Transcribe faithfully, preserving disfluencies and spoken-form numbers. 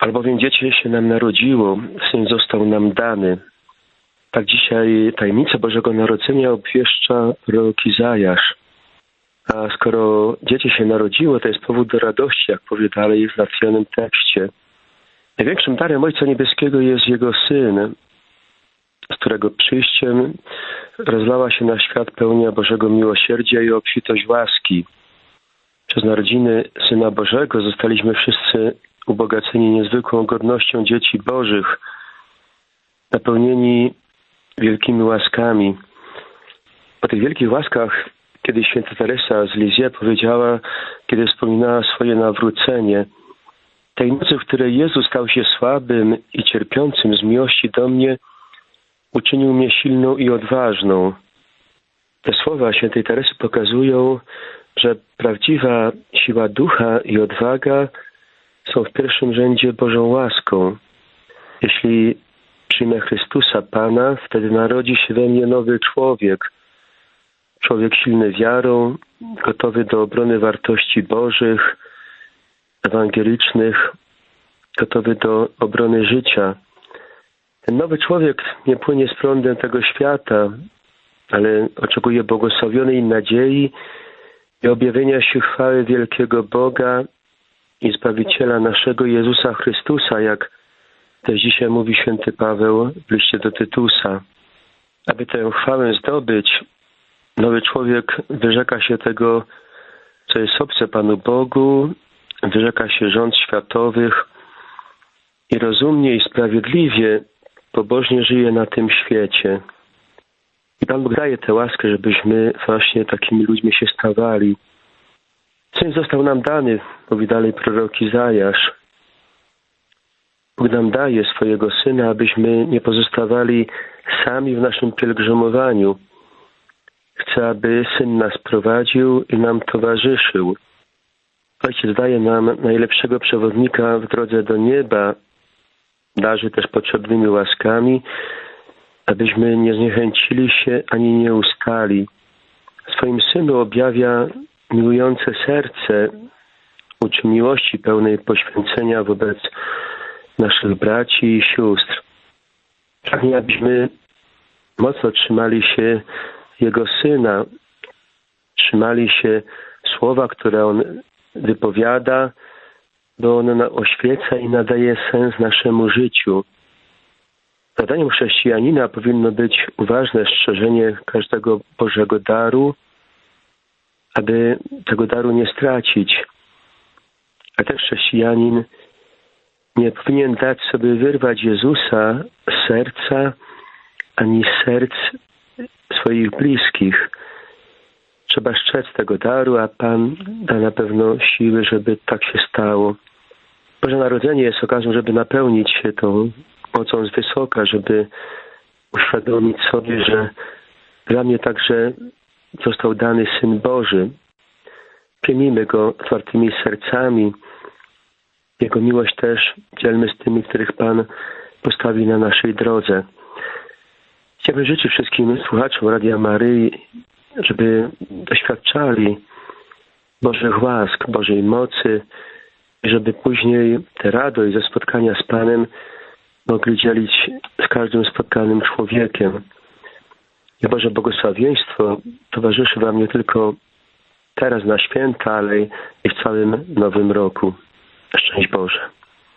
Albowiem dziecię się nam narodziło, Syn został nam dany. Tak dzisiaj tajemnicę Bożego Narodzenia obwieszcza prorok Izajasz. A skoro dziecię się narodziło, to jest powód do radości, jak powie dalej w nawiązanym tekście. Największym darem Ojca Niebieskiego jest Jego Syn, z którego przyjściem rozlała się na świat pełnia Bożego miłosierdzia i obfitość łaski. Przez narodziny Syna Bożego zostaliśmy wszyscy ubogaceni niezwykłą godnością dzieci Bożych, napełnieni wielkimi łaskami. O tych wielkich łaskach kiedyś święta Teresa z Lisieux powiedziała, kiedy wspominała swoje nawrócenie. Tej nocy, w której Jezus stał się słabym i cierpiącym z miłości do mnie, uczynił mnie silną i odważną. Te słowa świętej Teresy pokazują, że prawdziwa siła ducha i odwaga są w pierwszym rzędzie Bożą łaską. Jeśli przyjmę Chrystusa Pana, wtedy narodzi się we mnie nowy człowiek. Człowiek silny wiarą, gotowy do obrony wartości Bożych, ewangelicznych, gotowy do obrony życia. Ten nowy człowiek nie płynie z prądem tego świata, ale oczekuje błogosławionej nadziei i objawienia się chwały wielkiego Boga i Zbawiciela naszego Jezusa Chrystusa, jak też dzisiaj mówi święty Paweł w liście do Tytusa. Aby tę chwałę zdobyć, nowy człowiek wyrzeka się tego, co jest obce Panu Bogu, wyrzeka się rząd światowych i rozumnie i sprawiedliwie, pobożnie żyje na tym świecie. I Pan Bóg daje tę łaskę, żebyśmy właśnie takimi ludźmi się stawali. Syn został nam dany, mówi dalej prorok Izajasz. Bóg nam daje swojego Syna, abyśmy nie pozostawali sami w naszym pielgrzymowaniu. Chce, aby Syn nas prowadził i nam towarzyszył. Ojciec daje nam najlepszego przewodnika w drodze do nieba, darzy też potrzebnymi łaskami, abyśmy nie zniechęcili się ani nie ustali. W swoim Synu objawia miłujące serce, uczy miłości pełnej poświęcenia wobec naszych braci i sióstr. Pragnie, abyśmy mocno trzymali się Jego Syna, trzymali się słowa, które On wypowiada, bo ono oświeca i nadaje sens naszemu życiu. Zadaniem chrześcijanina powinno być uważne strzeżenie każdego Bożego daru, aby tego daru nie stracić. A też chrześcijanin nie powinien dać sobie wyrwać Jezusa z serca, ani z serc swoich bliskich. Trzeba strzec tego daru, a Pan da na pewno siły, żeby tak się stało. Boże Narodzenie jest okazją, żeby napełnić się tą mocą z wysoka, żeby uświadomić sobie, że dla mnie także został dany Syn Boży. Przyjmijmy Go otwartymi sercami. Jego miłość też dzielmy z tymi, których Pan postawi na naszej drodze. Chciałbym życzyć wszystkim słuchaczom Radia Maryi, żeby doświadczali Bożych łask, Bożej mocy, i żeby później tę radość ze spotkania z Panem mogli dzielić z każdym spotkanym człowiekiem. I Boże błogosławieństwo towarzyszy Wam nie tylko teraz na święta, ale i w całym nowym roku. Szczęść Boże.